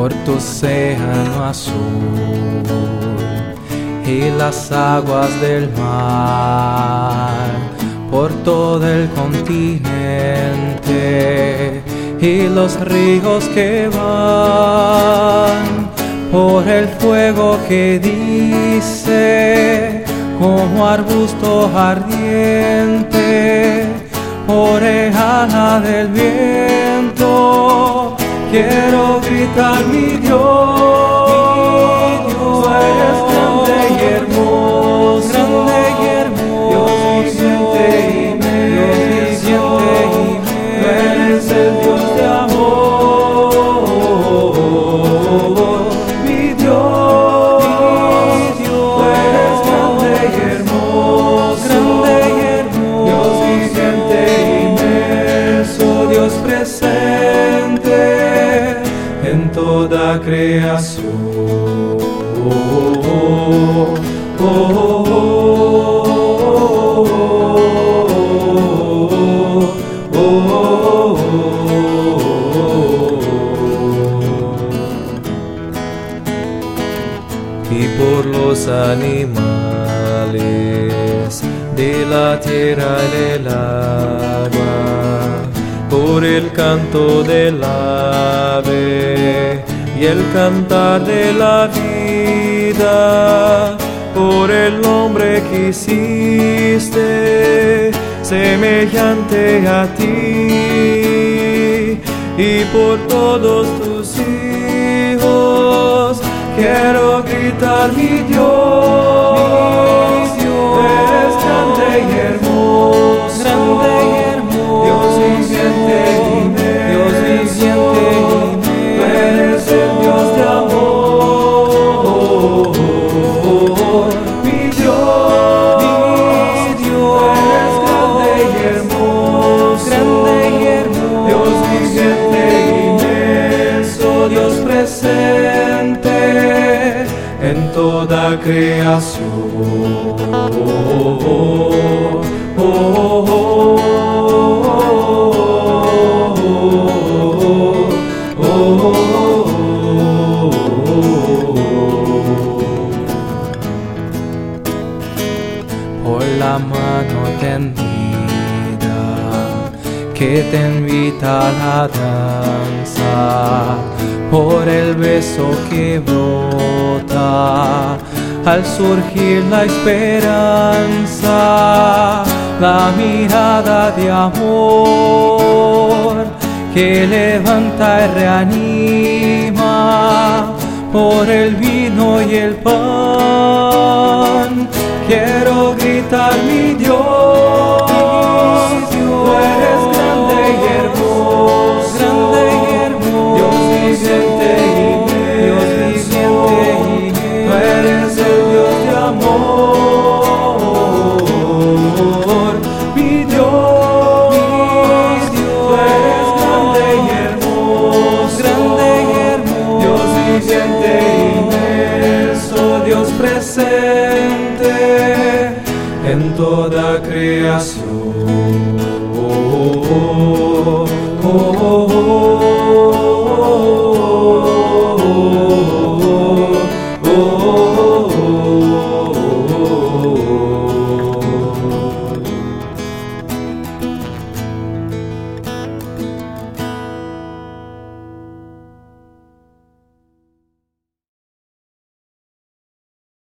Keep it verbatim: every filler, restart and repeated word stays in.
por tu océano azul y las aguas del mar, por todo el continente y los ríos que van, por el fuego que dice como arbusto ardiente, por el ala del viento. Quiero gritar, mi Dios, tú eres grande y hermoso, grande y hermoso, Dios viviente y inmenso, tú eres el Dios de amor. Mi Dios, tú eres grande y hermoso, grande y hermoso, Dios viviente y inmenso, Dios presente en toda creación. Oh, oh, oh, oh, oh, oh. Y por los animales de la tierra y del agua, por el canto del ave y el cantar de la vida, por el hombre que hiciste semejante a ti, y por todos tus hijos quiero gritar, mi Dios, tú eres grande y hermoso, grande y hermoso, Dios viviente y inmenso, Dios viviente y inmenso, tú eres el Dios de amor. Mi Dios, mi Dios, eres grande y hermoso, grande y hermoso, Dios viviente y inmenso, Dios presente en toda creación. Oh, oh, oh, oh, oh, oh, por la mano tendida que te invita a la danza, por el beso que brota al surgir la esperanza, la mirada de amor que levanta y reanima, por el vino y el pan. Quiero gritar, mi Dios, tú eres grande y hermoso, grande y hermoso, Dios viviente y inmenso, Dios viviente y inmenso, tú eres el Dios de amor. Mi Dios, tú eres grande y hermoso, grande y hermoso, Dios viviente y inmenso, Dios presente en toda creación.